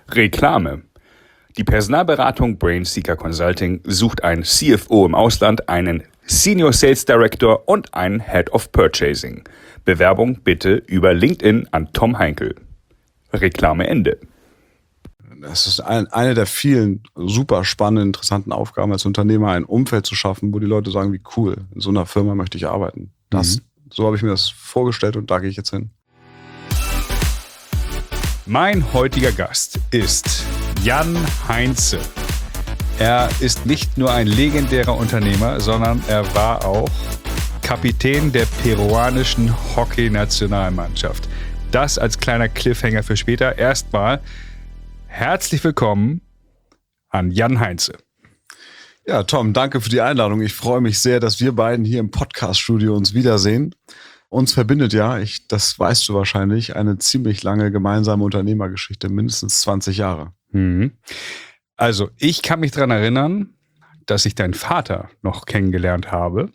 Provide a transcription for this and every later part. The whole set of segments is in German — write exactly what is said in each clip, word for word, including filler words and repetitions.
Reklame. Die Personalberatung Brainseeker Consulting sucht einen C F O im Ausland, einen Senior Sales Director und einen Head of Purchasing. Bewerbung bitte über LinkedIn an Tom Heinkel. Reklame Ende. Das ist ein, eine der vielen super spannenden, interessanten Aufgaben als Unternehmer, ein Umfeld zu schaffen, wo die Leute sagen, wie cool, in so einer Firma möchte ich arbeiten. Das, mhm. So habe ich mir das vorgestellt und da gehe ich jetzt hin. Mein heutiger Gast ist Jan Heinze. Er ist nicht nur ein legendärer Unternehmer, sondern er war auch Kapitän der peruanischen Hockey-Nationalmannschaft. Das als kleiner Cliffhanger für später. Erstmal herzlich willkommen an Jan Heinze. Ja, Tom, danke für die Einladung. Ich freue mich sehr, dass wir beiden hier im Podcast-Studio uns wiedersehen. Uns verbindet ja, ich, das weißt du wahrscheinlich, eine ziemlich lange gemeinsame Unternehmergeschichte, mindestens zwanzig Jahre. Mhm. Also ich kann mich daran erinnern, dass ich deinen Vater noch kennengelernt habe.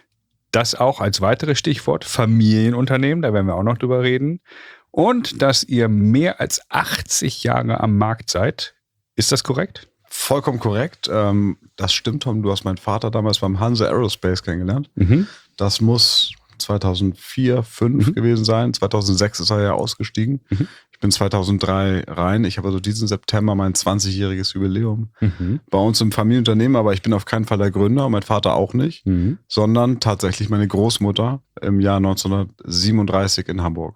Das auch als weiteres Stichwort Familienunternehmen, da werden wir auch noch drüber reden. Und dass ihr mehr als achtzig Jahre am Markt seid. Ist das korrekt? Vollkommen korrekt. Das stimmt, Tom. Du hast meinen Vater damals beim Hanse Aerospace kennengelernt. Mhm. Das muss zweitausendvier, zweitausendfünf mhm. gewesen sein. zweitausendsechs ist er ja ausgestiegen. Mhm. Ich bin zweitausenddrei rein. Ich habe also diesen September mein zwanzigjähriges Jubiläum mhm. bei uns im Familienunternehmen. Aber ich bin auf keinen Fall der Gründer und mein Vater auch nicht, mhm. sondern tatsächlich meine Großmutter im Jahr neunzehnhundertsiebenunddreißig in Hamburg.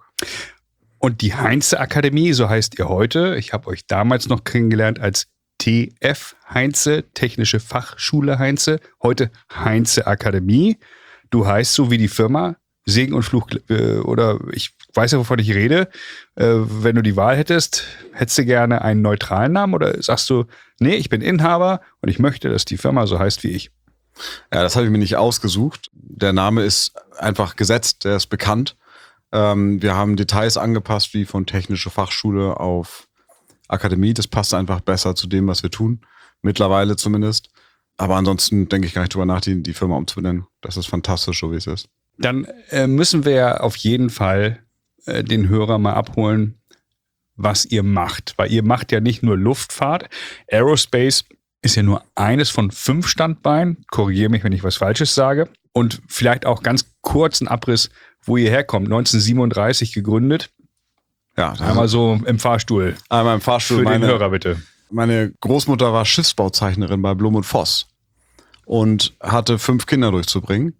Und die Heinze Akademie, so heißt ihr heute. Ich habe euch damals noch kennengelernt als T F Heinze, Technische Fachschule Heinze. Heute Heinze Akademie. Du heißt so wie die Firma, Segen und Fluch, äh, oder ich weiß ja, wovon ich rede. Äh, wenn du die Wahl hättest, hättest du gerne einen neutralen Namen oder sagst du, nee, ich bin Inhaber und ich möchte, dass die Firma so heißt wie ich? Ja, das habe ich mir nicht ausgesucht. Der Name ist einfach gesetzt, der ist bekannt. Ähm, wir haben Details angepasst, wie von Technische Fachschule auf Akademie. Das passt einfach besser zu dem, was wir tun. Mittlerweile zumindest. Aber ansonsten denke ich gar nicht drüber nach, die, die Firma umzubenennen. Das ist fantastisch, so wie es ist. Dann äh, müssen wir ja auf jeden Fall äh, den Hörer mal abholen, was ihr macht. Weil ihr macht ja nicht nur Luftfahrt. Aerospace ist ja nur eines von fünf Standbeinen. Korrigiere mich, wenn ich was Falsches sage. Und vielleicht auch ganz kurzen Abriss, wo ihr herkommt. neunzehnhundertsiebenunddreißig gegründet. Ja, einmal so im Fahrstuhl. Einmal im Fahrstuhl. Für meine, den Hörer bitte. Meine Großmutter war Schiffsbauzeichnerin bei Blum und Voss und hatte fünf Kinder durchzubringen,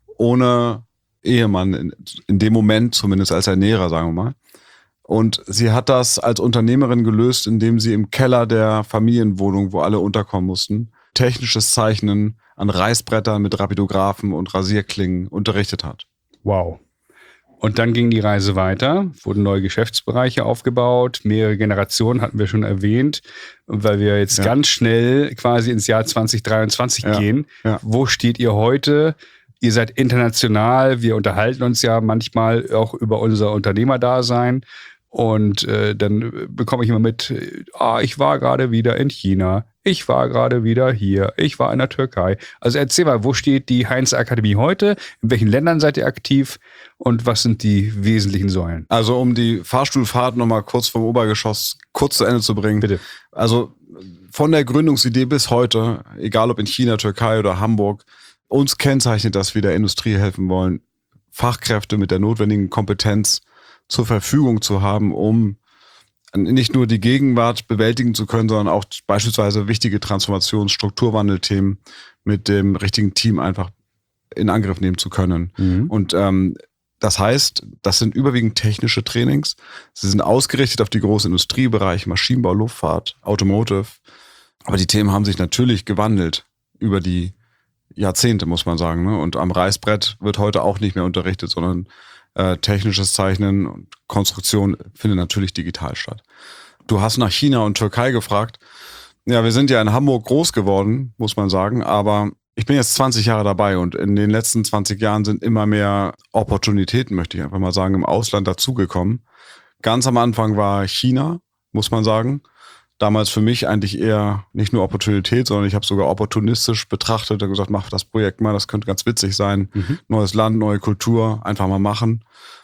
ohne Ehemann, in, in dem Moment zumindest als Ernährer, sagen wir mal. Und sie hat das als Unternehmerin gelöst, indem sie im Keller der Familienwohnung, wo alle unterkommen mussten, technisches Zeichnen an Reißbrettern mit Rapidographen und Rasierklingen unterrichtet hat. Wow. Und dann ging die Reise weiter, wurden neue Geschäftsbereiche aufgebaut, mehrere Generationen hatten wir schon erwähnt, weil wir jetzt ja. ganz schnell quasi ins Jahr zwanzig dreiundzwanzig ja. gehen. Ja. Wo steht ihr heute? Ihr seid international, wir unterhalten uns ja manchmal auch über unser Unternehmerdasein. Und äh, dann bekomme ich immer mit, ah, ich war gerade wieder in China, ich war gerade wieder hier, ich war in der Türkei. Also erzähl mal, wo steht die Heinze Akademie heute? In welchen Ländern seid ihr aktiv? Und was sind die wesentlichen Säulen? Also um die Fahrstuhlfahrt nochmal kurz vom Obergeschoss kurz zu Ende zu bringen. Bitte. Also von der Gründungsidee bis heute, egal ob in China, Türkei oder Hamburg, uns kennzeichnet, dass wir der Industrie helfen wollen, Fachkräfte mit der notwendigen Kompetenz zur Verfügung zu haben, um nicht nur die Gegenwart bewältigen zu können, sondern auch beispielsweise wichtige Transformations-, Strukturwandelthemen mit dem richtigen Team einfach in Angriff nehmen zu können. Mhm. Und ähm, das heißt, das sind überwiegend technische Trainings. Sie sind ausgerichtet auf die großen Industriebereiche, Maschinenbau, Luftfahrt, Automotive. Aber die Themen haben sich natürlich gewandelt über die Jahrzehnte, muss man sagen. Ne? Und am Reißbrett wird heute auch nicht mehr unterrichtet, sondern Äh, technisches Zeichnen und Konstruktion findet natürlich digital statt. Du hast nach China und Türkei gefragt. Ja, wir sind ja in Hamburg groß geworden, muss man sagen, aber ich bin jetzt zwanzig Jahre dabei und in den letzten zwanzig Jahren sind immer mehr Opportunitäten, möchte ich einfach mal sagen, im Ausland dazugekommen. Ganz am Anfang war China, muss man sagen. Damals für mich eigentlich eher nicht nur Opportunität, sondern ich habe sogar opportunistisch betrachtet und gesagt, mach das Projekt mal, das könnte ganz witzig sein. Mhm. Neues Land, neue Kultur, einfach mal machen.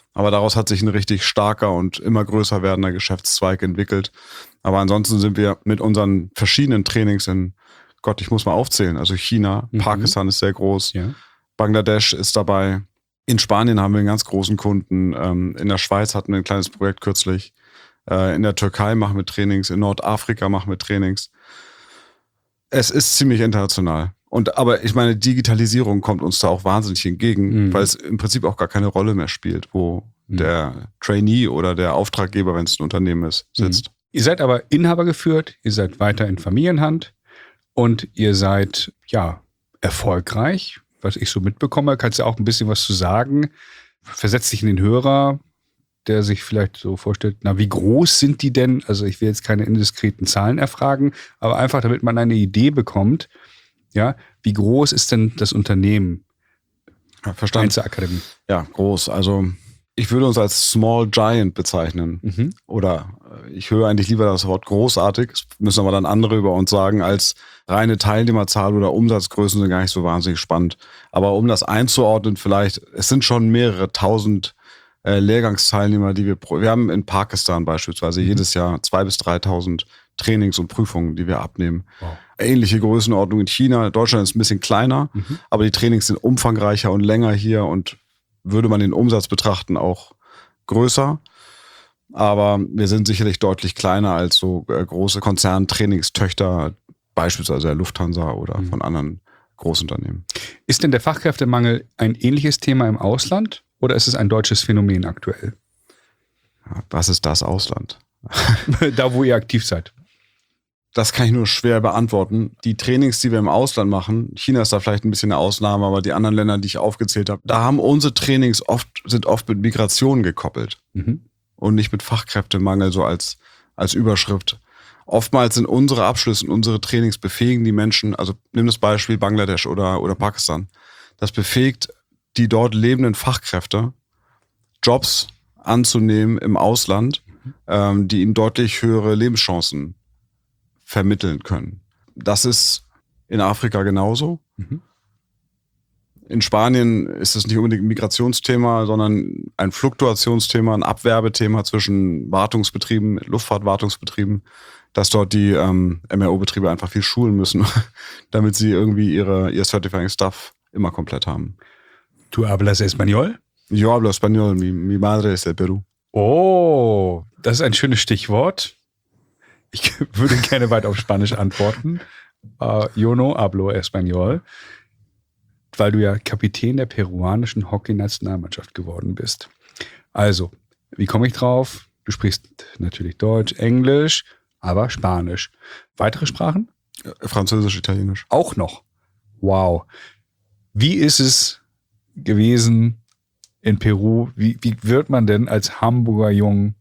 Aber daraus hat sich ein richtig starker und immer größer werdender Geschäftszweig entwickelt. Aber ansonsten sind wir mit unseren verschiedenen Trainings in, Gott, ich muss mal aufzählen, also China, mhm. Pakistan ist sehr groß, ja. Bangladesch ist dabei. In Spanien haben wir einen ganz großen Kunden. In der Schweiz hatten wir ein kleines Projekt kürzlich. In der Türkei machen wir Trainings. In Nordafrika machen wir Trainings. Es ist ziemlich international. Und, aber ich meine, Digitalisierung kommt uns da auch wahnsinnig entgegen, mhm. weil es im Prinzip auch gar keine Rolle mehr spielt, wo mhm. der Trainee oder der Auftraggeber, wenn es ein Unternehmen ist, sitzt. Mhm. Ihr seid aber Inhaber geführt, ihr seid weiter in Familienhand und ihr seid, ja, erfolgreich. Was ich so mitbekomme, kannst du auch ein bisschen was zu sagen. Versetzt dich in den Hörer, der sich vielleicht so vorstellt, na, wie groß sind die denn? Also ich will jetzt keine indiskreten Zahlen erfragen, aber einfach, damit man eine Idee bekommt, ja, wie groß ist denn das Unternehmen? Ja, verstanden. Einzelakademie. Ja, groß. Also ich würde uns als Small Giant bezeichnen. Mhm. Oder ich höre eigentlich lieber das Wort großartig. Das müssen aber dann andere über uns sagen, als reine Teilnehmerzahl oder Umsatzgrößen sind gar nicht so wahnsinnig spannend. Aber um das einzuordnen vielleicht, es sind schon mehrere tausend äh, Lehrgangsteilnehmer, die wir, pro, wir haben in Pakistan beispielsweise mhm. jedes Jahr zwei bis dreitausend Trainings und Prüfungen, die wir abnehmen. Wow. Ähnliche Größenordnung in China. Deutschland ist ein bisschen kleiner, mhm. aber die Trainings sind umfangreicher und länger hier und würde man den Umsatz betrachten, auch größer. Aber wir sind sicherlich deutlich kleiner als so äh, große Konzerntrainingstöchter, beispielsweise der Lufthansa oder mhm. von anderen Großunternehmen. Ist denn der Fachkräftemangel ein ähnliches Thema im Ausland oder ist es ein deutsches Phänomen aktuell? Ja, was ist das Ausland? Da, wo ihr aktiv seid. Das kann ich nur schwer beantworten. Die Trainings, die wir im Ausland machen, China ist da vielleicht ein bisschen eine Ausnahme, aber die anderen Länder, die ich aufgezählt habe, da haben unsere Trainings oft, sind oft mit Migration gekoppelt mhm. und nicht mit Fachkräftemangel so als, als Überschrift. Oftmals sind unsere Abschlüsse und unsere Trainings befähigen die Menschen, also nimm das Beispiel Bangladesch oder, oder Pakistan, das befähigt die dort lebenden Fachkräfte, Jobs anzunehmen im Ausland, mhm. ähm, die ihnen deutlich höhere Lebenschancen vermitteln können. Das ist in Afrika genauso. Mhm. In Spanien ist es nicht unbedingt ein Migrationsthema, sondern ein Fluktuationsthema, ein Abwerbethema zwischen Wartungsbetrieben, Luftfahrtwartungsbetrieben, dass dort die ähm, M R O-Betriebe einfach viel schulen müssen, damit sie irgendwie ihre, ihr Certifying Stuff immer komplett haben. ¿Tú hablas español? Yo hablo español, mi, mi madre es de Perú. Oh, das ist ein schönes Stichwort. Ich würde gerne weiter auf Spanisch antworten. Uh, yo no hablo español, weil du ja Kapitän der peruanischen Hockey-Nationalmannschaft geworden bist. Also, wie komme ich drauf? Du sprichst natürlich Deutsch, Englisch, aber Spanisch. Weitere Sprachen? Französisch, Italienisch. Auch noch. Wow. Wie ist es gewesen in Peru? Wie, wie wird man denn als Hamburger Jung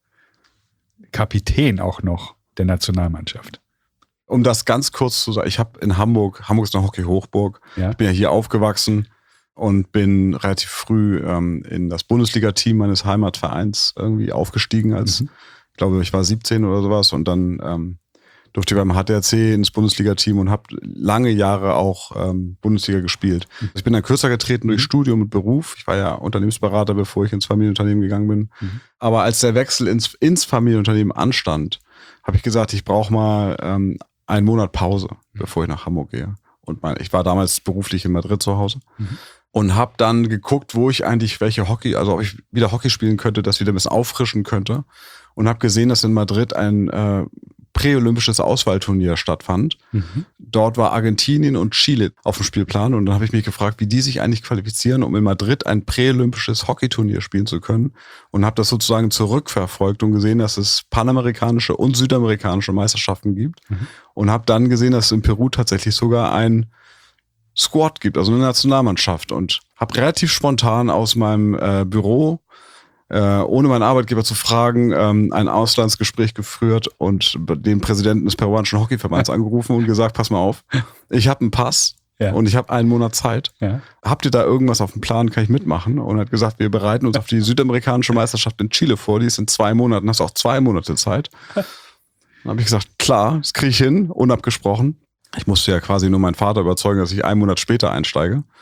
Kapitän auch noch der Nationalmannschaft? Um das ganz kurz zu sagen, ich habe in Hamburg, Hamburg ist eine Hockey-Hochburg, ja. Ich bin ja hier aufgewachsen und bin relativ früh ähm, in das Bundesliga-Team meines Heimatvereins irgendwie aufgestiegen, als, mhm. ich glaube, ich war siebzehn oder sowas und dann ähm, durfte ich beim H T R C ins Bundesliga-Team und habe lange Jahre auch ähm, Bundesliga gespielt. Mhm. Ich bin dann kürzer getreten durch Studium und Beruf. Ich war ja Unternehmensberater, bevor ich ins Familienunternehmen gegangen bin. Mhm. Aber als der Wechsel ins, ins Familienunternehmen anstand, habe ich gesagt, ich brauche mal ähm, einen Monat Pause, mhm. bevor ich nach Hamburg gehe. Und mein, ich war damals beruflich in Madrid zu Hause mhm. und habe dann geguckt, wo ich eigentlich welche Hockey, also ob ich wieder Hockey spielen könnte, das wieder ein bisschen auffrischen könnte. Und habe gesehen, dass in Madrid ein äh, präolympisches Auswahlturnier stattfand. Mhm. Dort war Argentinien und Chile auf dem Spielplan und dann habe ich mich gefragt, wie die sich eigentlich qualifizieren, um in Madrid ein präolympisches Hockeyturnier spielen zu können und habe das sozusagen zurückverfolgt und gesehen, dass es panamerikanische und südamerikanische Meisterschaften gibt mhm. und habe dann gesehen, dass es in Peru tatsächlich sogar ein Squad gibt, also eine Nationalmannschaft und habe relativ spontan aus meinem äh, Büro ohne meinen Arbeitgeber zu fragen, ähm, ein Auslandsgespräch geführt und den Präsidenten des peruanischen Hockeyverbands angerufen und gesagt, pass mal auf, ich habe einen Pass ja. und ich habe einen Monat Zeit. Ja. Habt ihr da irgendwas auf dem Plan, kann ich mitmachen? Und er hat gesagt, wir bereiten uns auf die südamerikanische Meisterschaft in Chile vor, die ist in zwei Monaten, hast auch zwei Monate Zeit. Dann habe ich gesagt, klar, das kriege ich hin, unabgesprochen. Ich musste ja quasi nur meinen Vater überzeugen, dass ich einen Monat später einsteige.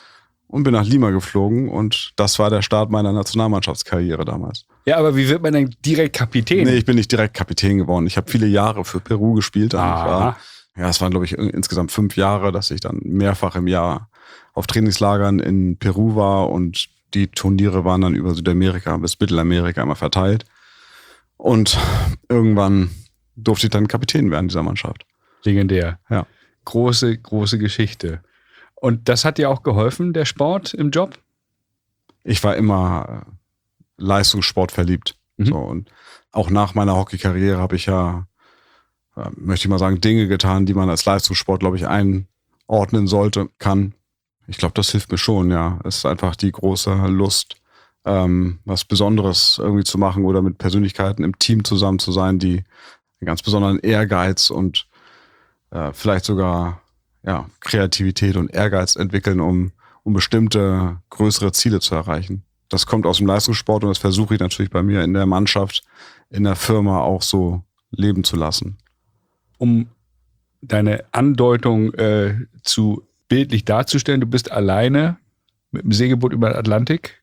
und bin nach Lima geflogen und das war der Start meiner Nationalmannschaftskarriere damals. Ja, aber wie wird man denn direkt Kapitän? Nee, ich bin nicht direkt Kapitän geworden. Ich habe viele Jahre für Peru gespielt. Ich war, ja, es waren, glaube ich, insgesamt fünf Jahre, dass ich dann mehrfach im Jahr auf Trainingslagern in Peru war und die Turniere waren dann über Südamerika bis Mittelamerika immer verteilt. Und irgendwann durfte ich dann Kapitän werden dieser Mannschaft. Legendär. Ja. Große, große Geschichte. Und das hat dir auch geholfen, der Sport im Job? Ich war immer Leistungssport verliebt. Mhm. So, und auch nach meiner Hockeykarriere habe ich ja, möchte ich mal sagen, Dinge getan, die man als Leistungssport, glaube ich, einordnen sollte, kann. Ich glaube, das hilft mir schon, ja. Es ist einfach die große Lust, ähm, was Besonderes irgendwie zu machen oder mit Persönlichkeiten im Team zusammen zu sein, die einen ganz besonderen Ehrgeiz und äh, vielleicht sogar ja, Kreativität und Ehrgeiz entwickeln, um, um bestimmte größere Ziele zu erreichen. Das kommt aus dem Leistungssport und das versuche ich natürlich bei mir in der Mannschaft, in der Firma auch so leben zu lassen. Um deine Andeutung äh, zu bildlich darzustellen, du bist alleine mit dem Segelboot über den Atlantik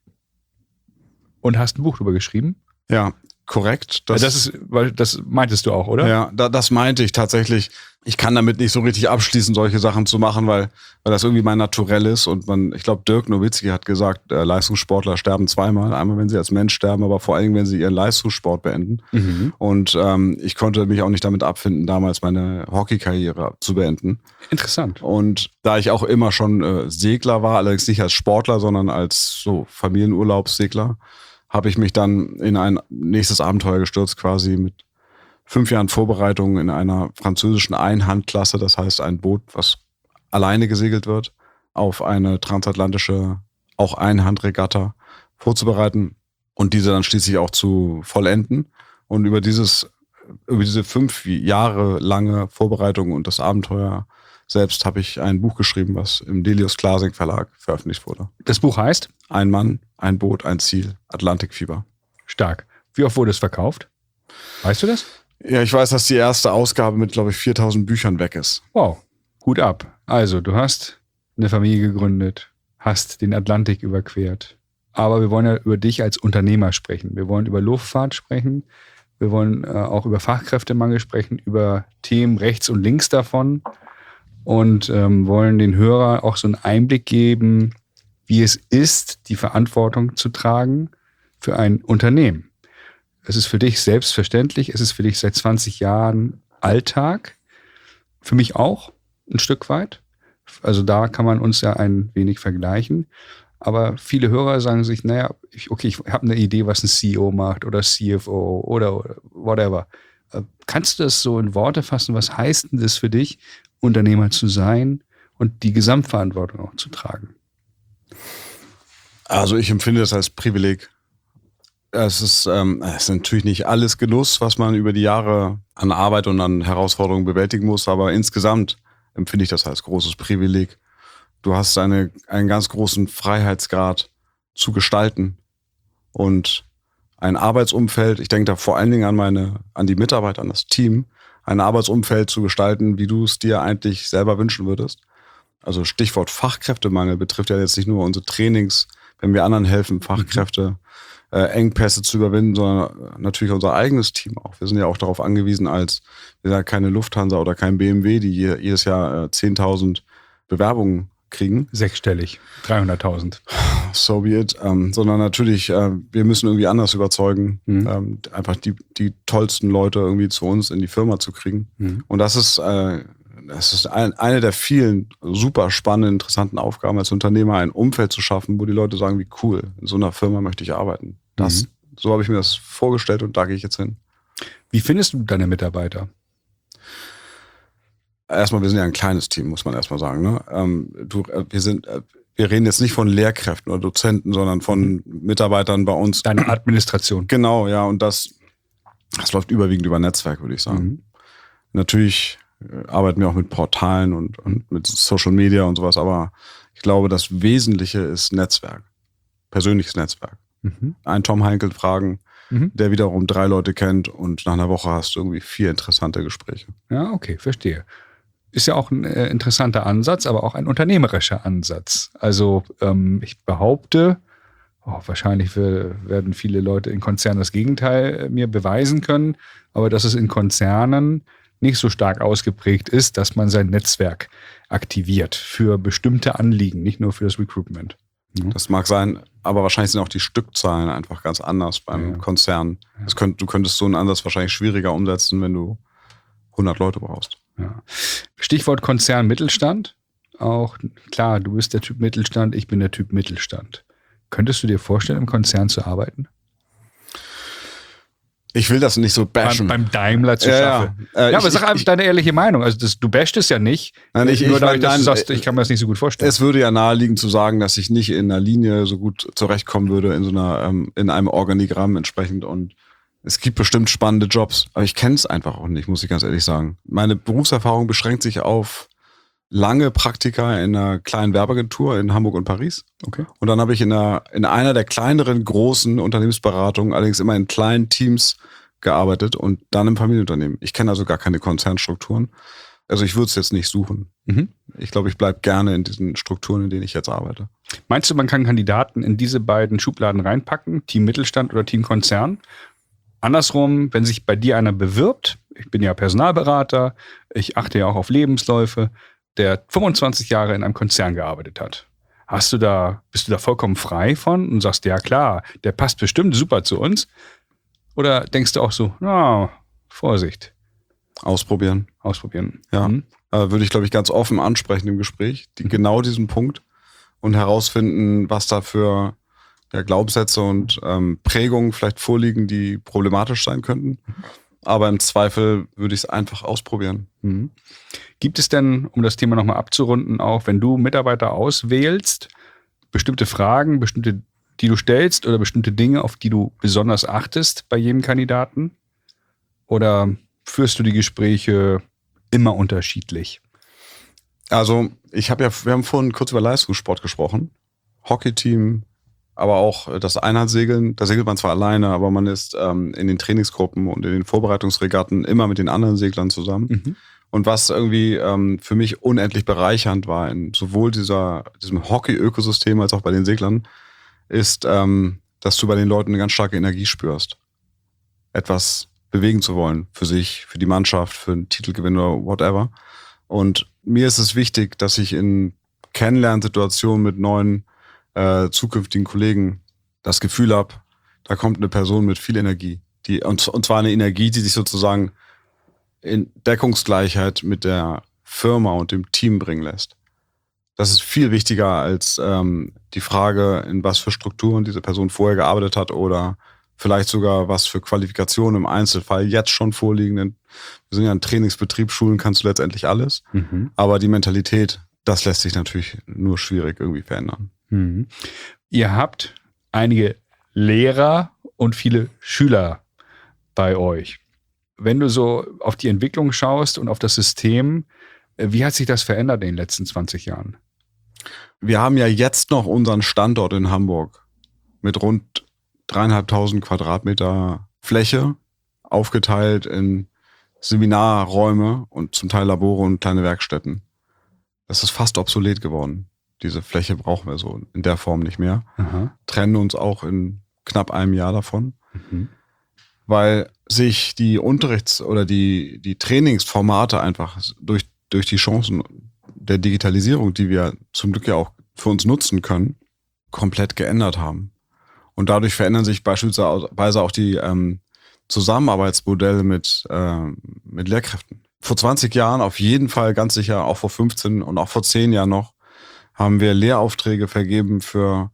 und hast ein Buch darüber geschrieben. Ja, korrekt. Das, ja, das ist, weil das meintest du auch, oder? Ja, da, das meinte ich tatsächlich. Ich kann damit nicht so richtig abschließen, solche Sachen zu machen, weil, weil das irgendwie mein Naturell ist. Und man, ich glaube, Dirk Nowitzki hat gesagt, äh, Leistungssportler sterben zweimal. Einmal, wenn sie als Mensch sterben, aber vor allem, wenn sie ihren Leistungssport beenden. Mhm. Und ähm, ich konnte mich auch nicht damit abfinden, damals meine Hockeykarriere zu beenden. Interessant. Und da ich auch immer schon äh, Segler war, allerdings nicht als Sportler, sondern als so Familienurlaubssegler, habe ich mich dann in ein nächstes Abenteuer gestürzt, quasi mit fünf Jahren Vorbereitung in einer französischen Einhandklasse, das heißt ein Boot, was alleine gesegelt wird, auf eine transatlantische, auch Einhandregatta vorzubereiten und diese dann schließlich auch zu vollenden. Und über dieses, über diese fünf Jahre lange Vorbereitung und das Abenteuer selbst habe ich ein Buch geschrieben, was im Delius Glasing Verlag veröffentlicht wurde. Das Buch heißt? Ein Mann, ein Boot, ein Ziel, Atlantikfieber. Stark. Wie oft wurde es verkauft? Weißt du das? Ja, ich weiß, dass die erste Ausgabe mit, glaube ich, viertausend Büchern weg ist. Wow, Hut ab. Also, du hast eine Familie gegründet, hast den Atlantik überquert. Aber wir wollen ja über dich als Unternehmer sprechen. Wir wollen über Luftfahrt sprechen. Wir wollen äh, auch über Fachkräftemangel sprechen, über Themen rechts und links davon. Und ähm, wollen den Hörer auch so einen Einblick geben, wie es ist, die Verantwortung zu tragen für ein Unternehmen. Es ist für dich selbstverständlich, es ist für dich seit zwanzig Jahren Alltag. Für mich auch ein Stück weit. Also da kann man uns ja ein wenig vergleichen. Aber viele Hörer sagen sich, naja, ich, okay, ich habe eine Idee, was ein C E O macht oder C F O oder, oder whatever. Kannst du das so in Worte fassen? Was heißt denn das für dich, Unternehmer zu sein und die Gesamtverantwortung auch zu tragen? Also ich empfinde das als Privileg. Es ist, ähm, es ist natürlich nicht alles Genuss, was man über die Jahre an Arbeit und an Herausforderungen bewältigen muss, aber insgesamt empfinde ich das als großes Privileg. Du hast eine, einen ganz großen Freiheitsgrad zu gestalten und ein Arbeitsumfeld, ich denke da vor allen Dingen an meine, an die Mitarbeiter, an das Team, ein Arbeitsumfeld zu gestalten, wie du es dir eigentlich selber wünschen würdest. Also Stichwort Fachkräftemangel betrifft ja jetzt nicht nur unsere Trainings, wenn wir anderen helfen, Fachkräfte mhm. äh, Engpässe zu überwinden, sondern natürlich unser eigenes Team auch. Wir sind ja auch darauf angewiesen, als wir sind ja keine Lufthansa oder kein B M W, die jedes Jahr äh, zehntausend Bewerbungen kriegen. Sechsstellig, dreihunderttausend. So be it. Ähm, sondern natürlich, äh, wir müssen irgendwie anders überzeugen, mhm. ähm, einfach die, die tollsten Leute irgendwie zu uns in die Firma zu kriegen. Mhm. Und das ist, äh, das ist ein, eine der vielen super spannenden, interessanten Aufgaben als Unternehmer, ein Umfeld zu schaffen, wo die Leute sagen, wie cool, in so einer Firma möchte ich arbeiten. Das, mhm. So habe ich mir das vorgestellt und da gehe ich jetzt hin. Wie findest du deine Mitarbeiter? Erstmal, wir sind ja ein kleines Team, muss man erstmal sagen. Ne? Ähm, du, äh, wir sind, äh, wir reden jetzt nicht von Lehrkräften oder Dozenten, sondern von Mitarbeitern bei uns. Deine Administration. Genau, ja. Und das, das läuft überwiegend über Netzwerk, würde ich sagen. Mhm. Natürlich äh, arbeiten wir auch mit Portalen und, und mit Social Media und sowas, aber ich glaube, das Wesentliche ist Netzwerk. Persönliches Netzwerk. Mhm. Einen Tom Heinkel fragen, mhm. der wiederum drei Leute kennt und nach einer Woche hast du irgendwie vier interessante Gespräche. Ja, okay, verstehe. Ist ja auch ein äh, interessanter Ansatz, aber auch ein unternehmerischer Ansatz. Also ähm, ich behaupte, oh, wahrscheinlich wir, werden viele Leute in Konzernen das Gegenteil mir beweisen können, aber dass es in Konzernen nicht so stark ausgeprägt ist, dass man sein Netzwerk aktiviert für bestimmte Anliegen, nicht nur für das Recruitment. Das mag sein, aber wahrscheinlich sind auch die Stückzahlen einfach ganz anders beim ja. Konzern. Das könnt, du könntest so einen Ansatz wahrscheinlich schwieriger umsetzen, wenn du hundert Leute brauchst. Ja. Stichwort Konzern Mittelstand. Auch klar, du bist der Typ Mittelstand, ich bin der Typ Mittelstand. Könntest du dir vorstellen, im Konzern zu arbeiten? Ich will das nicht so bashen. Beim, beim Daimler zu ja, schaffen. Ja, äh, ja aber ich, sag einfach ich, deine ehrliche Meinung. Also das, du bashst es ja nicht. Nein, ich, nur ich, dadurch, dass nein, du sagst, ich kann mir das nicht so gut vorstellen. Es würde ja naheliegen zu sagen, dass ich nicht in einer Linie so gut zurechtkommen würde, in so einer, ähm, in einem Organigramm entsprechend. Und es gibt bestimmt spannende Jobs, aber ich kenne es einfach auch nicht, muss ich ganz ehrlich sagen. Meine Berufserfahrung beschränkt sich auf lange Praktika in einer kleinen Werbeagentur in Hamburg und Paris. Okay. Und dann habe ich in einer, in einer der kleineren, großen Unternehmensberatungen, allerdings immer in kleinen Teams gearbeitet und dann im Familienunternehmen. Ich kenne also gar keine Konzernstrukturen. Also ich würde es jetzt nicht suchen. Mhm. Ich glaube, ich bleibe gerne in diesen Strukturen, in denen ich jetzt arbeite. Meinst du, man kann Kandidaten in diese beiden Schubladen reinpacken? Team Mittelstand oder Team Konzern? Andersrum, wenn sich bei dir einer bewirbt, ich bin ja Personalberater, ich achte ja auch auf Lebensläufe, der fünfundzwanzig Jahre in einem Konzern gearbeitet hat. Hast du da, bist du da vollkommen frei von und sagst, ja klar, der passt bestimmt super zu uns? Oder denkst du auch so, na, Vorsicht. Ausprobieren. Ausprobieren. Ja, mhm. äh, würde ich, glaube ich, ganz offen ansprechen im Gespräch, die, mhm. genau diesen Punkt und herausfinden, was da für ja, Glaubenssätze und ähm, Prägungen vielleicht vorliegen, die problematisch sein könnten. Mhm. Aber im Zweifel würde ich es einfach ausprobieren. Mhm. Gibt es denn, um das Thema nochmal abzurunden, auch wenn du Mitarbeiter auswählst, bestimmte Fragen, bestimmte die du stellst oder bestimmte Dinge, auf die du besonders achtest bei jedem Kandidaten? Oder führst du die Gespräche immer unterschiedlich? Also ich habe ja, wir haben vorhin kurz über Leistungssport gesprochen. Hockeyteam, aber auch das Einheitssegeln. Da segelt man zwar alleine, aber man ist ähm, in den Trainingsgruppen und in den Vorbereitungsregatten immer mit den anderen Seglern zusammen. Mhm. Und was irgendwie ähm, für mich unendlich bereichernd war in sowohl dieser, diesem Hockey-Ökosystem als auch bei den Seglern, ist, ähm, dass du bei den Leuten eine ganz starke Energie spürst. Etwas bewegen zu wollen für sich, für die Mannschaft, für einen Titelgewinn oder whatever. Und mir ist es wichtig, dass ich in Kennenlernsituationen mit neuen äh, zukünftigen Kollegen das Gefühl habe, da kommt eine Person mit viel Energie. Die, und, und zwar eine Energie, die sich sozusagen in Deckungsgleichheit mit der Firma und dem Team bringen lässt. Das ist viel wichtiger als ähm, die Frage, in was für Strukturen diese Person vorher gearbeitet hat oder vielleicht sogar was für Qualifikationen im Einzelfall jetzt schon vorliegen. Wir sind ja ein Trainingsbetrieb, Schulen kannst du letztendlich alles. Mhm. Aber die Mentalität, das lässt sich natürlich nur schwierig irgendwie verändern. Mhm. Ihr habt einige Lehrer und viele Schüler bei euch. Wenn du so auf die Entwicklung schaust und auf das System, wie hat sich das verändert in den letzten zwanzig Jahren? Wir haben ja jetzt noch unseren Standort in Hamburg mit rund dreieinhalbtausend Quadratmeter Fläche, aufgeteilt in Seminarräume und zum Teil Labore und kleine Werkstätten. Das ist fast obsolet geworden. Diese Fläche brauchen wir so in der Form nicht mehr. Aha. Trennen uns auch in knapp einem Jahr davon, mhm. weil sich die Unterrichts- oder die, die Trainingsformate einfach durch, durch die Chancen der Digitalisierung, die wir zum Glück ja auch für uns nutzen können, komplett geändert haben. Und dadurch verändern sich beispielsweise auch die ähm, Zusammenarbeitsmodelle mit, äh, mit Lehrkräften. Vor zwanzig Jahren auf jeden Fall, ganz sicher, auch vor fünfzehn und auch vor zehn Jahren noch, haben wir Lehraufträge vergeben für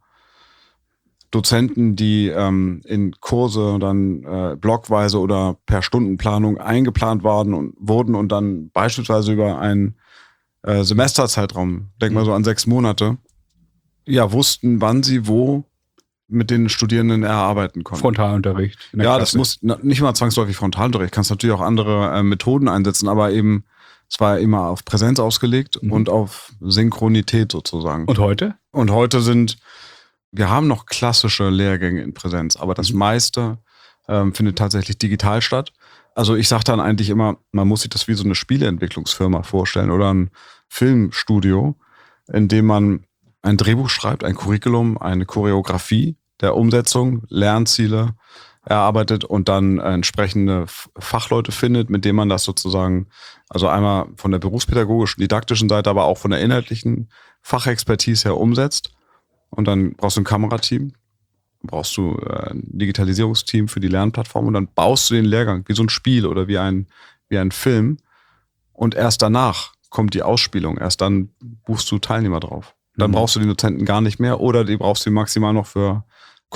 Dozenten, die ähm, in Kurse dann äh, blockweise oder per Stundenplanung eingeplant waren und wurden und dann beispielsweise über einen äh, Semesterzeitraum, denk mal so an sechs Monate, ja, wussten, wann sie wo mit den Studierenden erarbeiten konnten. Frontalunterricht. Ja, das muss nicht mal zwangsläufig Frontalunterricht. Kannst natürlich auch andere äh, Methoden einsetzen, aber eben, es war immer auf Präsenz ausgelegt mhm. und auf Synchronität sozusagen. Und heute? Und heute sind, wir haben noch klassische Lehrgänge in Präsenz, aber das mhm. meiste ähm, findet tatsächlich digital statt. Also ich sage dann eigentlich immer, man muss sich das wie so eine Spieleentwicklungsfirma vorstellen oder ein Filmstudio, in dem man ein Drehbuch schreibt, ein Curriculum, eine Choreografie der Umsetzung, Lernziele erarbeitet und dann entsprechende Fachleute findet, mit denen man das sozusagen, also einmal von der berufspädagogischen, didaktischen Seite, aber auch von der inhaltlichen Fachexpertise her umsetzt. Und dann brauchst du ein Kamerateam, brauchst du ein Digitalisierungsteam für die Lernplattform und dann baust du den Lehrgang wie so ein Spiel oder wie ein, wie ein Film. Und erst danach kommt die Ausspielung, erst dann buchst du Teilnehmer drauf. Dann mhm. brauchst du die Dozenten gar nicht mehr oder die brauchst du maximal noch für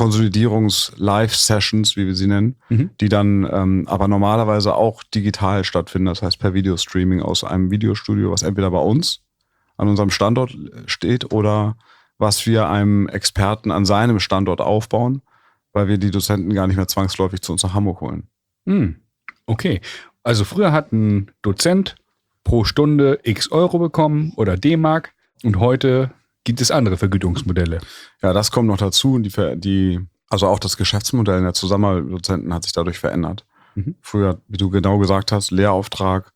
Konsolidierungs-Live-Sessions, wie wir sie nennen, mhm. die dann ähm, aber normalerweise auch digital stattfinden, das heißt per Videostreaming aus einem Videostudio, was entweder bei uns an unserem Standort steht oder was wir einem Experten an seinem Standort aufbauen, weil wir die Dozenten gar nicht mehr zwangsläufig zu uns nach Hamburg holen. Mhm. Okay, also früher hat ein Dozent pro Stunde x Euro bekommen oder D-Mark und heute gibt es andere Vergütungsmodelle. Ja, das kommt noch dazu. Die, die, also auch das Geschäftsmodell in der Zusammenarbeit mit Dozenten hat sich dadurch verändert. Mhm. Früher, wie du genau gesagt hast, Lehrauftrag,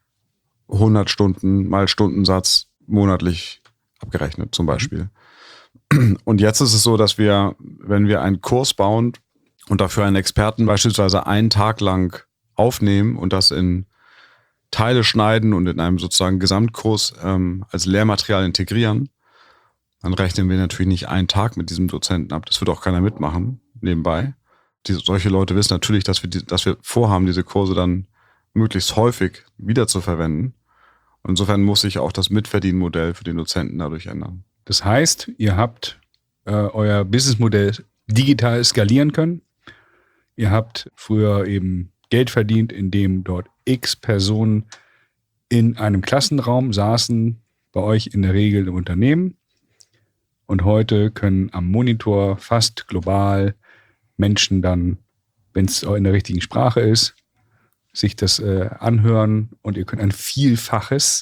hundert Stunden mal Stundensatz monatlich abgerechnet zum Beispiel. Mhm. Und jetzt ist es so, dass wir, wenn wir einen Kurs bauen und dafür einen Experten beispielsweise einen Tag lang aufnehmen und das in Teile schneiden und in einem sozusagen Gesamtkurs ähm, als Lehrmaterial integrieren, dann rechnen wir natürlich nicht einen Tag mit diesem Dozenten ab. Das wird auch keiner mitmachen nebenbei. Die, solche Leute wissen natürlich, dass wir, die, dass wir vorhaben, diese Kurse dann möglichst häufig wieder zu verwenden. Insofern muss sich auch das Mitverdienmodell für den Dozenten dadurch ändern. Das heißt, ihr habt äh, euer Businessmodell digital skalieren können. Ihr habt früher eben Geld verdient, indem dort x Personen in einem Klassenraum saßen, bei euch in der Regel im Unternehmen. Und heute können am Monitor fast global Menschen dann, wenn es in der richtigen Sprache ist, sich das äh, anhören und ihr könnt ein Vielfaches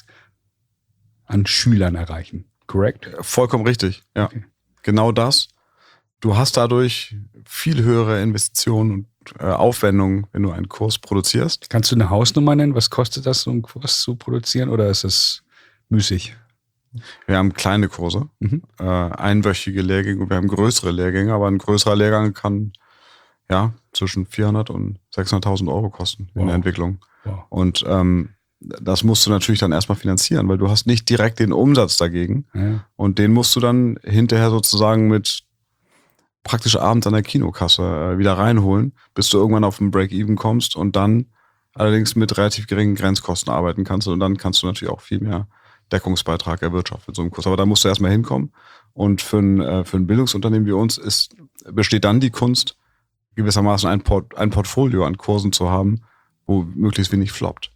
an Schülern erreichen. Korrekt? Vollkommen richtig, ja. Okay. Genau das. Du hast dadurch viel höhere Investitionen und äh, Aufwendungen, wenn du einen Kurs produzierst. Kannst du eine Hausnummer nennen? Was kostet das, so einen Kurs zu produzieren oder ist es müßig? Wir haben kleine Kurse, mhm. äh, einwöchige Lehrgänge und wir haben größere Lehrgänge, aber ein größerer Lehrgang kann ja zwischen vierhundert und sechshunderttausend Euro kosten wow. in der Entwicklung. Wow. Und ähm, das musst du natürlich dann erstmal finanzieren, weil du hast nicht direkt den Umsatz dagegen ja. und den musst du dann hinterher sozusagen mit praktisch abends an der Kinokasse äh, wieder reinholen, bis du irgendwann auf den Break-Even kommst und dann allerdings mit relativ geringen Grenzkosten arbeiten kannst und dann kannst du natürlich auch viel mehr Deckungsbeitrag erwirtschaftet, so einem Kurs. Aber da musst du erstmal hinkommen. Und für ein, äh, für ein Bildungsunternehmen wie uns ist, besteht dann die Kunst, gewissermaßen ein, Port, ein Portfolio an Kursen zu haben, wo möglichst wenig floppt.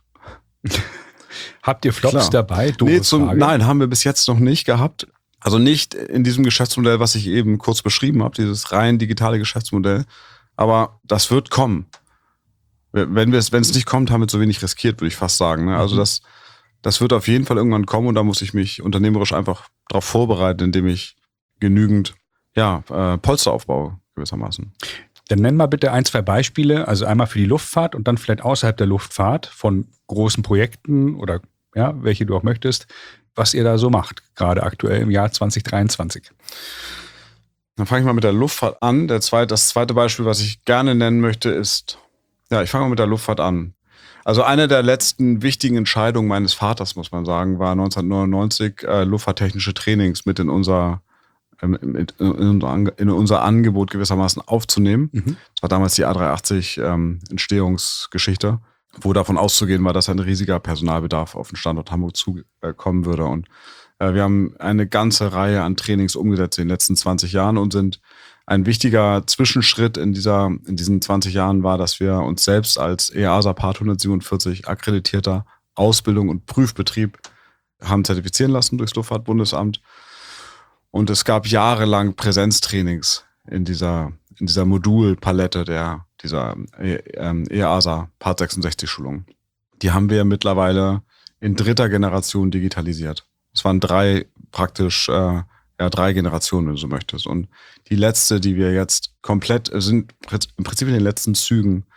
Habt ihr Flops Klar. dabei? Nee, zum, nein, haben wir bis jetzt noch nicht gehabt. Also nicht in diesem Geschäftsmodell, was ich eben kurz beschrieben habe, dieses rein digitale Geschäftsmodell. Aber das wird kommen. Wenn wir es, wenn es nicht kommt, haben wir zu wenig riskiert, würde ich fast sagen. Ne? Also das Das wird auf jeden Fall irgendwann kommen und da muss ich mich unternehmerisch einfach darauf vorbereiten, indem ich genügend ja, äh, Polster aufbaue, gewissermaßen. Dann nenn mal bitte ein, zwei Beispiele, also einmal für die Luftfahrt und dann vielleicht außerhalb der Luftfahrt von großen Projekten oder ja, welche du auch möchtest, was ihr da so macht, gerade aktuell im Jahr zwanzig dreiundzwanzig. Dann fange ich mal mit der Luftfahrt an. Der zweite, das zweite Beispiel, was ich gerne nennen möchte, ist, ja, ich fange mal mit der Luftfahrt an. Also eine der letzten wichtigen Entscheidungen meines Vaters, muss man sagen, war neunzehnhundertneunundneunzig äh, luftfahrttechnische Trainings mit in unser, ähm, mit in, unser in unser Angebot gewissermaßen aufzunehmen. Mhm. Das war damals die A dreihundertachtzig ähm, Entstehungsgeschichte, wo davon auszugehen war, dass ein riesiger Personalbedarf auf den Standort Hamburg zukommen würde. Und äh, wir haben eine ganze Reihe an Trainings umgesetzt in den letzten zwanzig Jahren und sind ein wichtiger Zwischenschritt in dieser, in diesen zwanzig Jahren war, dass wir uns selbst als E A S A Part hundertsiebenundvierzig akkreditierter Ausbildung und Prüfbetrieb haben zertifizieren lassen durchs Luftfahrtbundesamt. Und es gab jahrelang Präsenztrainings in dieser, in dieser Modulpalette der, dieser E A S A Part sechsundsechzig Schulung. Die haben wir mittlerweile in dritter Generation digitalisiert. Es waren drei praktisch, äh, ja, drei Generationen, wenn du so möchtest. Und die letzte, die wir jetzt komplett, sind im Prinzip in den letzten Zügen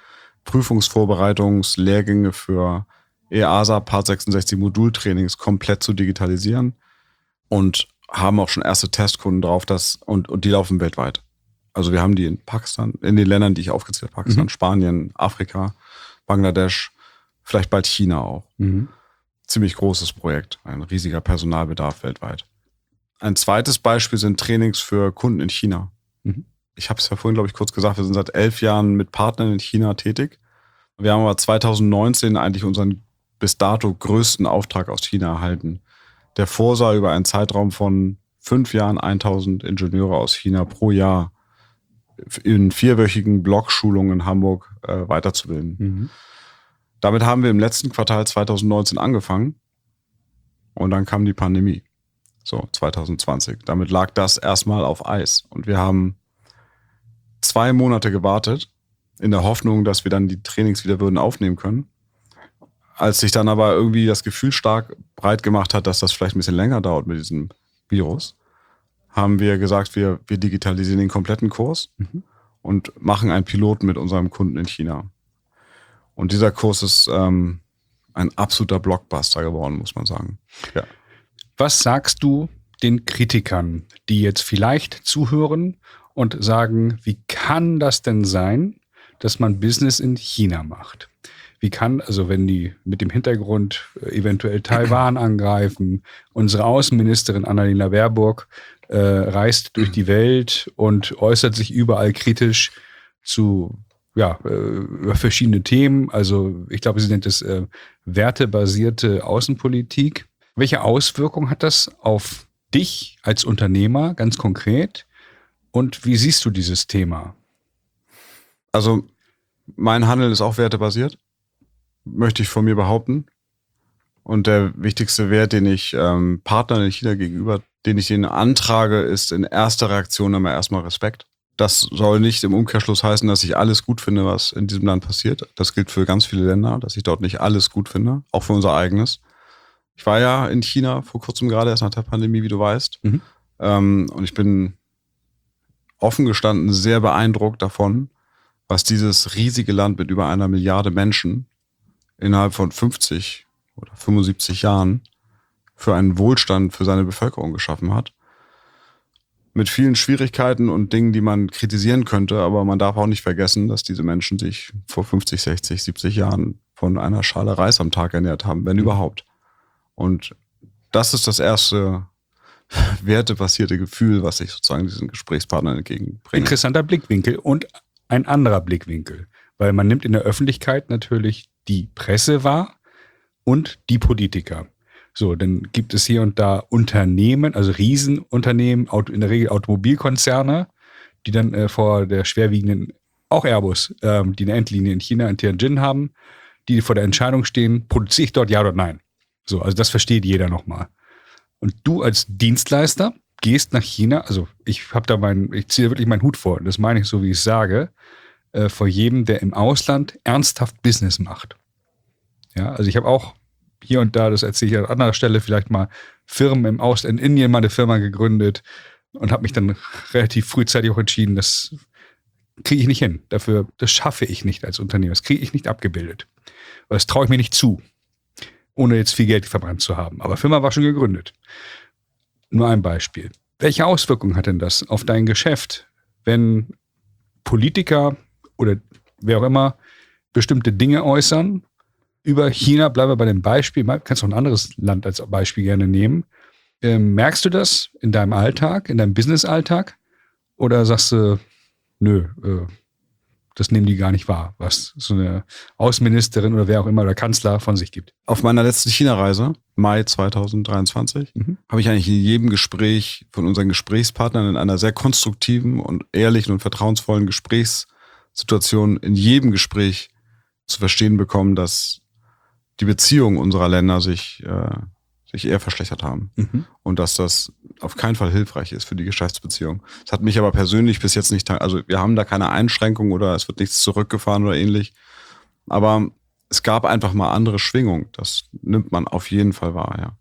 Prüfungsvorbereitungslehrgänge für E A S A Part sechsundsechzig Modultrainings komplett zu digitalisieren und haben auch schon erste Testkunden drauf, dass, und, und die laufen weltweit. Also wir haben die in Pakistan, in den Ländern, die ich aufgezählt habe, Pakistan, mhm. Spanien, Afrika, Bangladesch, vielleicht bald China auch. Mhm. Ziemlich großes Projekt, ein riesiger Personalbedarf weltweit. Ein zweites Beispiel sind Trainings für Kunden in China. Mhm. Ich habe es ja vorhin, glaube ich, kurz gesagt, wir sind seit elf Jahren mit Partnern in China tätig. Wir haben aber zwanzig neunzehn eigentlich unseren bis dato größten Auftrag aus China erhalten. Der vorsah über einen Zeitraum von fünf Jahren tausend Ingenieure aus China pro Jahr in vierwöchigen Blockschulungen in Hamburg äh, weiterzubilden. Mhm. Damit haben wir im letzten Quartal zwanzig neunzehn angefangen und dann kam die Pandemie. So, zwanzig zwanzig. Damit lag das erstmal auf Eis. Und wir haben zwei Monate gewartet, in der Hoffnung, dass wir dann die Trainings wieder würden aufnehmen können. Als sich dann aber irgendwie das Gefühl stark breit gemacht hat, dass das vielleicht ein bisschen länger dauert mit diesem Virus, haben wir gesagt, wir, wir digitalisieren den kompletten Kurs mhm. und machen einen Piloten mit unserem Kunden in China. Und dieser Kurs ist ähm, ein absoluter Blockbuster geworden, muss man sagen. Ja. Was sagst du den Kritikern, die jetzt vielleicht zuhören und sagen, wie kann das denn sein, dass man Business in China macht? Wie kann, also wenn die mit dem Hintergrund eventuell Taiwan angreifen, unsere Außenministerin Annalena Baerbock äh, reist durch die Welt und äußert sich überall kritisch zu ja, äh, über verschiedene Themen. Also ich glaube, sie nennt es äh, wertebasierte Außenpolitik. Welche Auswirkungen hat das auf dich als Unternehmer ganz konkret? Und wie siehst du dieses Thema? Also mein Handel ist auch wertebasiert, möchte ich von mir behaupten. Und der wichtigste Wert, den ich ähm, Partnern in China gegenüber, den ich ihnen antrage, ist in erster Reaktion immer erstmal Respekt. Das soll nicht im Umkehrschluss heißen, dass ich alles gut finde, was in diesem Land passiert. Das gilt für ganz viele Länder, dass ich dort nicht alles gut finde, auch für unser eigenes. Ich war ja in China vor kurzem gerade, erst nach der Pandemie, wie du weißt. Mhm. Ähm, und ich bin offen gestanden sehr beeindruckt davon, was dieses riesige Land mit über einer Milliarde Menschen innerhalb von fünfzig oder fünfundsiebzig Jahren für einen Wohlstand für seine Bevölkerung geschaffen hat. Mit vielen Schwierigkeiten und Dingen, die man kritisieren könnte, aber man darf auch nicht vergessen, dass diese Menschen sich vor fünfzig, sechzig, siebzig Jahren von einer Schale Reis am Tag ernährt haben, wenn mhm. überhaupt. Und das ist das erste wertebasierte Gefühl, was ich sozusagen diesen Gesprächspartnern entgegenbringe. Interessanter Blickwinkel und ein anderer Blickwinkel, weil man nimmt in der Öffentlichkeit natürlich die Presse wahr und die Politiker. So, dann gibt es hier und da Unternehmen, also Riesenunternehmen, in der Regel Automobilkonzerne, die dann äh, vor der schwerwiegenden, auch Airbus, ähm, die eine Endlinie in China, in Tianjin haben, die vor der Entscheidung stehen, produziere ich dort ja oder nein? So, also das versteht jeder nochmal. Und du als Dienstleister gehst nach China, also ich habe da meinen, ich ziehe wirklich meinen Hut vor, das meine ich so, wie ich sage, äh, vor jedem, der im Ausland ernsthaft Business macht. Ja, also ich habe auch hier und da, das erzähle ich an anderer Stelle, vielleicht mal Firmen im Ausland, in Indien mal eine Firma gegründet und habe mich dann relativ frühzeitig auch entschieden, das kriege ich nicht hin. Dafür, das schaffe ich nicht als Unternehmer, das kriege ich nicht abgebildet. Weil das traue ich mir nicht zu, ohne jetzt viel Geld verbrannt zu haben. Aber Firma war schon gegründet. Nur ein Beispiel. Welche Auswirkungen hat denn das auf dein Geschäft, wenn Politiker oder wer auch immer bestimmte Dinge äußern über China? Bleiben wir bei dem Beispiel, kannst du auch ein anderes Land als Beispiel gerne nehmen. Ähm, merkst du das in deinem Alltag, in deinem Business-Alltag? Oder sagst du, nö, äh, das nehmen die gar nicht wahr, was so eine Außenministerin oder wer auch immer oder Kanzler von sich gibt? Auf meiner letzten China-Reise, Mai zwanzig dreiundzwanzig, mhm. habe ich eigentlich in jedem Gespräch von unseren Gesprächspartnern in einer sehr konstruktiven und ehrlichen und vertrauensvollen Gesprächssituation in jedem Gespräch zu verstehen bekommen, dass die Beziehungen unserer Länder sich, äh, sich eher verschlechtert haben. Mhm. Und dass das auf keinen Fall hilfreich ist für die Geschäftsbeziehung. Das hat mich aber persönlich bis jetzt nicht, also wir haben da keine Einschränkung oder es wird nichts zurückgefahren oder ähnlich. Aber es gab einfach mal andere Schwingungen. Das nimmt man auf jeden Fall wahr, ja.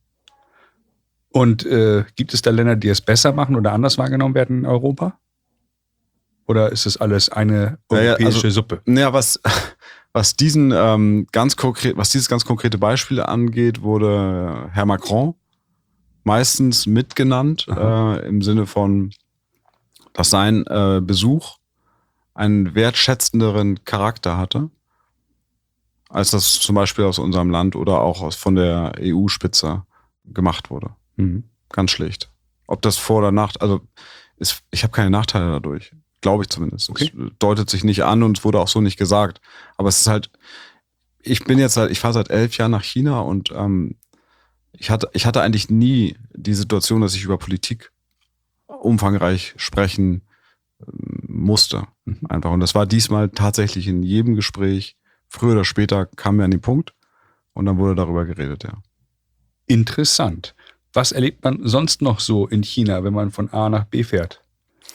Und äh, gibt es da Länder, die es besser machen oder anders wahrgenommen werden in Europa? Oder ist das alles eine europäische ja, ja, also, Suppe? Naja, was, was, diesen, ähm, ganz konkret, was dieses ganz konkrete Beispiel angeht, wurde Herr Macron meistens mitgenannt, äh, im Sinne von, dass sein äh, Besuch einen wertschätzenderen Charakter hatte, als das zum Beispiel aus unserem Land oder auch aus, von der E U-Spitze gemacht wurde. Mhm. Ganz schlicht. Ob das vor oder nach, also ist, ich habe keine Nachteile dadurch, glaube ich zumindest. Okay. Es deutet sich nicht an und es wurde auch so nicht gesagt. Aber es ist halt, ich bin jetzt seit, ich fahre seit elf Jahren nach China und ähm, ich hatte, ich hatte eigentlich nie die Situation, dass ich über Politik umfangreich sprechen musste. Mhm. Einfach. Und das war diesmal tatsächlich in jedem Gespräch, früher oder später kamen wir an den Punkt und dann wurde darüber geredet, ja. Interessant. Was erlebt man sonst noch so in China, wenn man von A nach B fährt?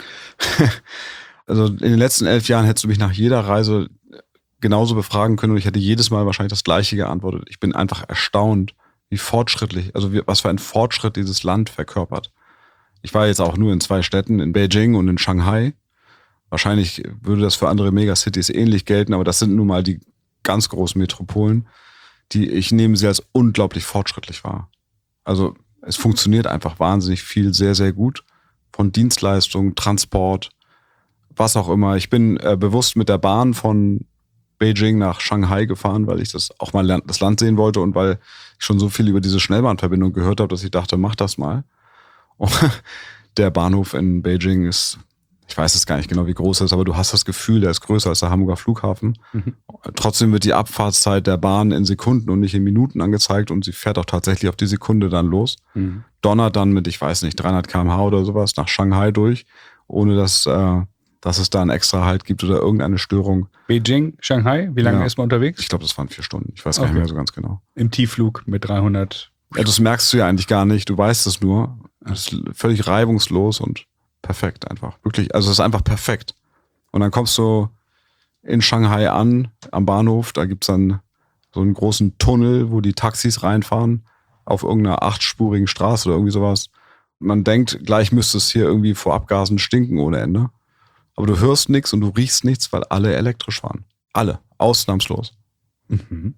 Also in den letzten elf Jahren hättest du mich nach jeder Reise genauso befragen können und ich hätte jedes Mal wahrscheinlich das Gleiche geantwortet. Ich bin einfach erstaunt, wie fortschrittlich, also wie, was für ein Fortschritt dieses Land verkörpert. Ich war jetzt auch nur in zwei Städten, in Beijing und in Shanghai. Wahrscheinlich würde das für andere Megacities ähnlich gelten, aber das sind nun mal die ganz großen Metropolen, die ich nehme sie als unglaublich fortschrittlich wahr. Also es funktioniert einfach wahnsinnig viel, sehr, sehr gut. Von Dienstleistungen, Transport, was auch immer. Ich bin äh, bewusst mit der Bahn von Beijing nach Shanghai gefahren, weil ich das auch mal das Land sehen wollte und weil ich schon so viel über diese Schnellbahnverbindung gehört habe, dass ich dachte, mach das mal. Und der Bahnhof in Beijing ist, ich weiß jetzt gar nicht genau, wie groß er ist, aber du hast das Gefühl, der ist größer als der Hamburger Flughafen. Mhm. Trotzdem wird die Abfahrtszeit der Bahn in Sekunden und nicht in Minuten angezeigt und sie fährt auch tatsächlich auf die Sekunde dann los. Mhm. Donnert dann mit, ich weiß nicht, dreihundert Kilometer pro Stunde oder sowas nach Shanghai durch, ohne dass, äh, dass es da einen extra Halt gibt oder irgendeine Störung. Beijing, Shanghai, wie lange ja. ist man unterwegs? Ich glaube, das waren vier Stunden. Ich weiß gar okay. nicht mehr so ganz genau. Im Tiefflug mit dreihundert. Ja, das merkst du ja eigentlich gar nicht. Du weißt es nur. Das ist völlig reibungslos und perfekt einfach. Wirklich, also es ist einfach perfekt. Und dann kommst du in Shanghai an, am Bahnhof, da gibt's dann so einen großen Tunnel, wo die Taxis reinfahren, auf irgendeiner achtspurigen Straße oder irgendwie sowas. Man denkt, gleich müsste es hier irgendwie vor Abgasen stinken ohne Ende. Aber du hörst nichts und du riechst nichts, weil alle elektrisch fahren. Alle, ausnahmslos. Mhm.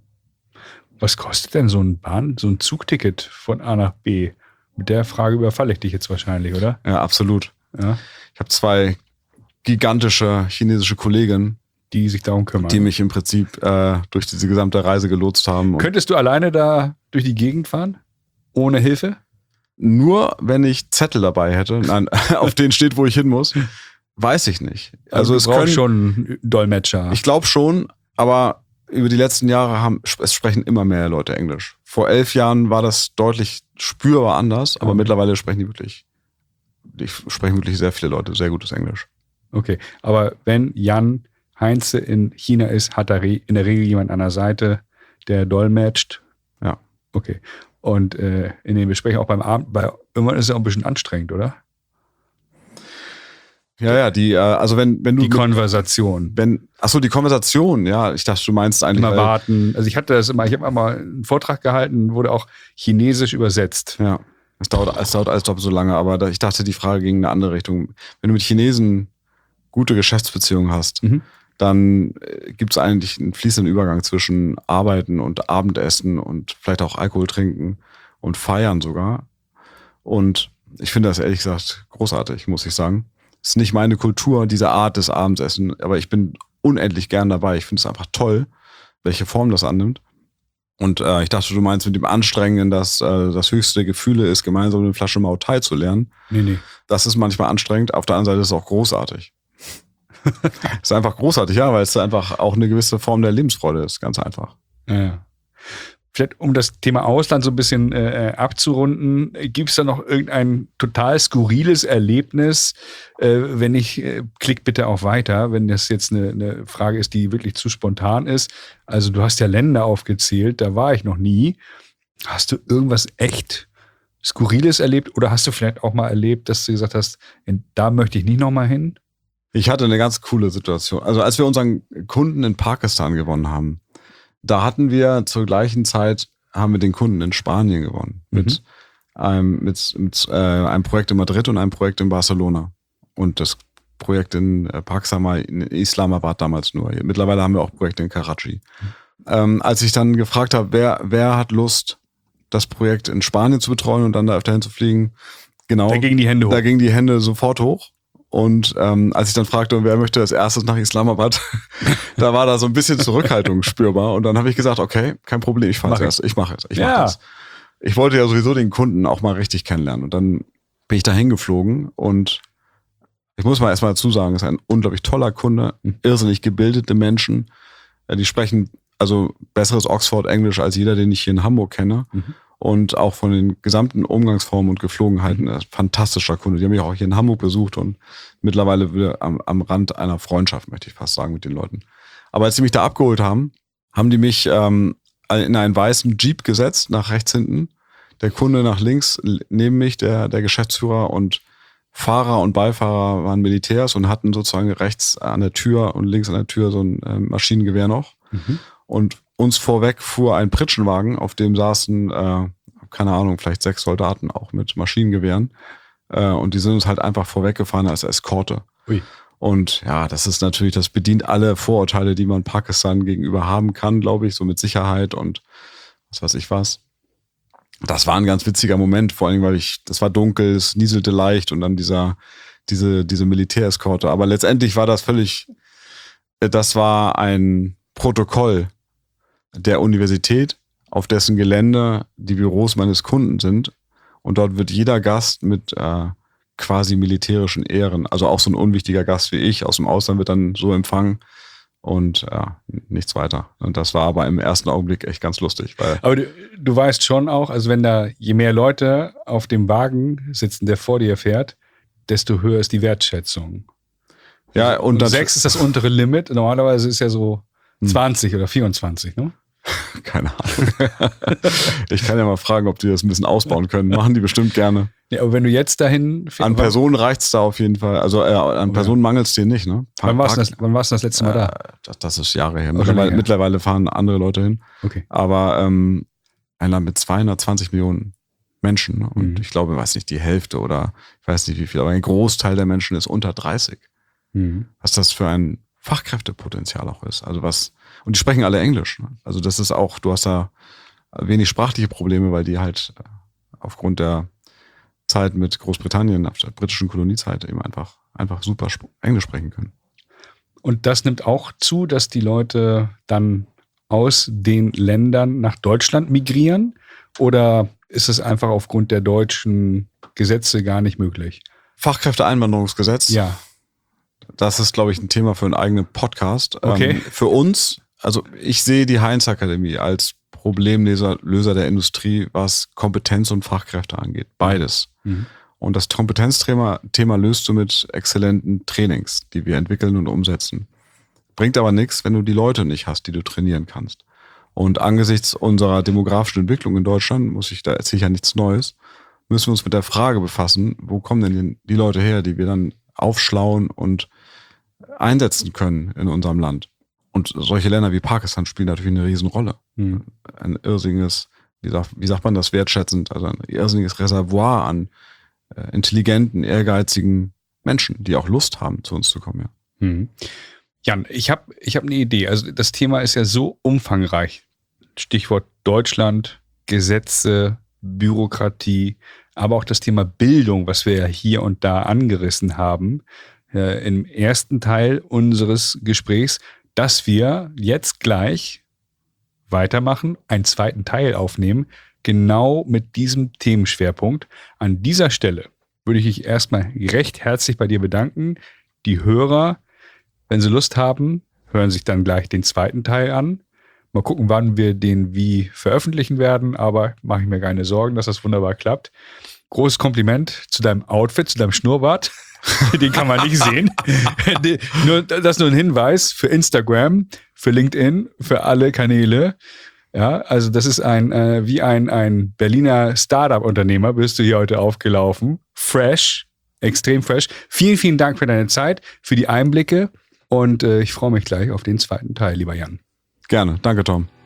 Was kostet denn so ein Bahn, so ein Zugticket von A nach B? Mit der Frage überfalle ich dich jetzt wahrscheinlich, oder? Ja, absolut. Ja. Ich habe zwei gigantische chinesische Kolleginnen, die sich darum kümmern. Die mich im Prinzip äh, durch diese gesamte Reise gelotst haben. Könntest du alleine da durch die Gegend fahren? Ohne Hilfe? Nur wenn ich Zettel dabei hätte, nein, auf denen steht, wo ich hin muss, weiß ich nicht. Also, also es braucht schon Dolmetscher. Ich glaube schon, aber über die letzten Jahre haben, es sprechen immer mehr Leute Englisch. Vor elf Jahren war das deutlich spürbar anders, aber mhm. mittlerweile sprechen die wirklich, die sprechen wirklich sehr viele Leute sehr gutes Englisch. Okay, aber wenn Jan Heinze in China ist, hat er in der Regel jemand an der Seite, der dolmetscht. Ja. Okay. Und äh, in den Besprechungen auch beim Abend, bei irgendwann ist es auch ein bisschen anstrengend, oder? Ja, ja, die, äh, also wenn, wenn du. Die Konversation. Wenn, achso, die Konversation, ja, ich dachte, du meinst eigentlich. Immer warten. Also ich hatte das immer, ich habe einmal einen Vortrag gehalten, wurde auch chinesisch übersetzt. Ja. Es dauert, es dauert alles doppelt so lange, aber da, ich dachte, die Frage ging in eine andere Richtung. Wenn du mit Chinesen gute Geschäftsbeziehungen hast, mhm. dann gibt es eigentlich einen fließenden Übergang zwischen Arbeiten und Abendessen und vielleicht auch Alkohol trinken und feiern sogar. Und ich finde das ehrlich gesagt großartig, muss ich sagen. Es ist nicht meine Kultur, diese Art des Abendessen, aber ich bin unendlich gern dabei. Ich finde es einfach toll, welche Form das annimmt. Und äh, ich dachte, du meinst mit dem Anstrengenden, dass äh, das höchste der Gefühle ist, gemeinsam eine Flasche Mau Tai zu lernen. Nee, nee. Das ist manchmal anstrengend, auf der anderen Seite ist es auch großartig. Ist einfach großartig, ja, weil es einfach auch eine gewisse Form der Lebensfreude ist, ganz einfach. Ja. Vielleicht, um das Thema Ausland so ein bisschen äh, abzurunden, gibt es da noch irgendein total skurriles Erlebnis? Äh, wenn nicht, äh, klick bitte auch weiter, wenn das jetzt eine, eine Frage ist, die wirklich zu spontan ist. Also du hast ja Länder aufgezählt, da war ich noch nie. Hast du irgendwas echt Skurriles erlebt oder hast du vielleicht auch mal erlebt, dass du gesagt hast, da möchte ich nicht nochmal hin? Ich hatte eine ganz coole Situation. Also als wir unseren Kunden in Pakistan gewonnen haben, da hatten wir zur gleichen Zeit, haben wir den Kunden in Spanien gewonnen. Mhm. Mit, einem, mit, mit äh, einem Projekt in Madrid und einem Projekt in Barcelona. Und das Projekt in Pakistan, mal in Islamabad damals nur. Mittlerweile haben wir auch Projekte in Karachi. Ähm, als ich dann gefragt habe, wer, wer hat Lust, das Projekt in Spanien zu betreuen und dann da öfter hinzufliegen, genau. Da gingen die Hände hoch. Da gingen die Hände sofort hoch. Und ähm, als ich dann fragte, wer möchte als erstes nach Islamabad, da war da so ein bisschen Zurückhaltung spürbar. Und dann habe ich gesagt, okay, kein Problem, ich fahre erst. Ich mache es. Ich ja. mache das. Ich wollte ja sowieso den Kunden auch mal richtig kennenlernen. Und dann bin ich da hingeflogen und ich muss mal erstmal dazu sagen, es ist ein unglaublich toller Kunde, irrsinnig gebildete Menschen. Die sprechen also besseres Oxford-Englisch als jeder, den ich hier in Hamburg kenne. Mhm. Und auch von den gesamten Umgangsformen und Geflogenheiten, ein fantastischer Kunde. Die haben mich auch hier in Hamburg besucht und mittlerweile wieder am, am Rand einer Freundschaft, möchte ich fast sagen, mit den Leuten. Aber als sie mich da abgeholt haben, haben die mich ähm, in einen weißen Jeep gesetzt, nach rechts hinten. Der Kunde nach links, neben mich, der, der Geschäftsführer und Fahrer und Beifahrer waren Militärs und hatten sozusagen rechts an der Tür und links an der Tür so ein äh, Maschinengewehr noch. Mhm. Und uns vorweg fuhr ein Pritschenwagen, auf dem saßen, äh, keine Ahnung, vielleicht sechs Soldaten auch mit Maschinengewehren. Äh, und die sind uns halt einfach vorweggefahren als Eskorte. Ui. Und ja, das ist natürlich, das bedient alle Vorurteile, die man Pakistan gegenüber haben kann, glaube ich, so mit Sicherheit und was weiß ich was. Das war ein ganz witziger Moment, vor allem, weil ich, das war dunkel, es nieselte leicht und dann dieser, diese, diese Militäreskorte. Aber letztendlich war das völlig, das war ein Protokoll der Universität, auf dessen Gelände die Büros meines Kunden sind. Und dort wird jeder Gast mit äh, quasi militärischen Ehren, also auch so ein unwichtiger Gast wie ich aus dem Ausland wird dann so empfangen und ja, nichts weiter. Und das war aber im ersten Augenblick echt ganz lustig. Weil aber du, du weißt schon auch, also wenn da je mehr Leute auf dem Wagen sitzen, der vor dir fährt, desto höher ist die Wertschätzung. Ja, und, und das sechs ist das untere Limit. Normalerweise ist ja so zwanzig hm. oder vierundzwanzig, ne? Keine Ahnung. Ich kann ja mal fragen, ob die das ein bisschen ausbauen können. Machen die bestimmt gerne. Ja, aber wenn du jetzt dahin... An Personen reicht's da auf jeden Fall. Also äh, an Personen mangelt's dir nicht, ne? Wann warst du das, wann warst du das letzte Mal da? Äh, das, das ist Jahre her. Mittlerweile, mittlerweile fahren andere Leute hin. Okay. Aber ähm, ein Land mit zweihundertzwanzig Millionen Menschen. Ne? Und mhm. ich glaube, weiß nicht, die Hälfte oder ich weiß nicht wie viel, aber ein Großteil der Menschen ist unter dreißig. Mhm. Was das für ein Fachkräftepotenzial auch ist. Also was... Und die sprechen alle Englisch. Ne? Also das ist auch, du hast da wenig sprachliche Probleme, weil die halt aufgrund der Zeit mit Großbritannien, auf der britischen Koloniezeit eben einfach, einfach super Englisch sprechen können. Und das nimmt auch zu, dass die Leute dann aus den Ländern nach Deutschland migrieren? Oder ist es einfach aufgrund der deutschen Gesetze gar nicht möglich? Fachkräfteeinwanderungsgesetz? Ja. Das ist, glaube ich, ein Thema für einen eigenen Podcast. Okay. Ähm, für uns, also ich sehe die Heinz-Akademie als Problemlöser Löser der Industrie, was Kompetenz und Fachkräfte angeht. Beides. Mhm. Und das Kompetenzthema Thema löst du mit exzellenten Trainings, die wir entwickeln und umsetzen. Bringt aber nichts, wenn du die Leute nicht hast, die du trainieren kannst. Und angesichts unserer demografischen Entwicklung in Deutschland, muss ich, da erzähle ich ja nichts Neues, müssen wir uns mit der Frage befassen, wo kommen denn die Leute her, die wir dann aufschlauen und einsetzen können in unserem Land. Und solche Länder wie Pakistan spielen natürlich eine Riesenrolle. Mhm. Ein irrsinniges, wie sagt, wie sagt man das wertschätzend, also ein irrsinniges Reservoir an äh, intelligenten, ehrgeizigen Menschen, die auch Lust haben, zu uns zu kommen. Ja. Mhm. Jan, ich habe ich hab eine Idee. Also das Thema ist ja so umfangreich. Stichwort Deutschland, Gesetze, Bürokratie, aber auch das Thema Bildung, was wir ja hier und da angerissen haben, äh, im ersten Teil unseres Gesprächs, dass wir jetzt gleich weitermachen, einen zweiten Teil aufnehmen, genau mit diesem Themenschwerpunkt. An dieser Stelle würde ich mich erstmal recht herzlich bei dir bedanken. Die Hörer, wenn sie Lust haben, hören sich dann gleich den zweiten Teil an. Mal gucken, wann wir den wie veröffentlichen werden, aber mache ich mir keine Sorgen, dass das wunderbar klappt. Großes Kompliment zu deinem Outfit, zu deinem Schnurrbart. Den kann man nicht sehen. nur, das ist nur ein Hinweis für Instagram, für LinkedIn, für alle Kanäle. Ja, also das ist ein, äh, wie ein, ein Berliner Startup-Unternehmer bist du hier heute aufgelaufen. Fresh, extrem fresh. Vielen, vielen Dank für deine Zeit, für die Einblicke und äh, ich freue mich gleich auf den zweiten Teil, lieber Jan. Gerne. Danke, Tom.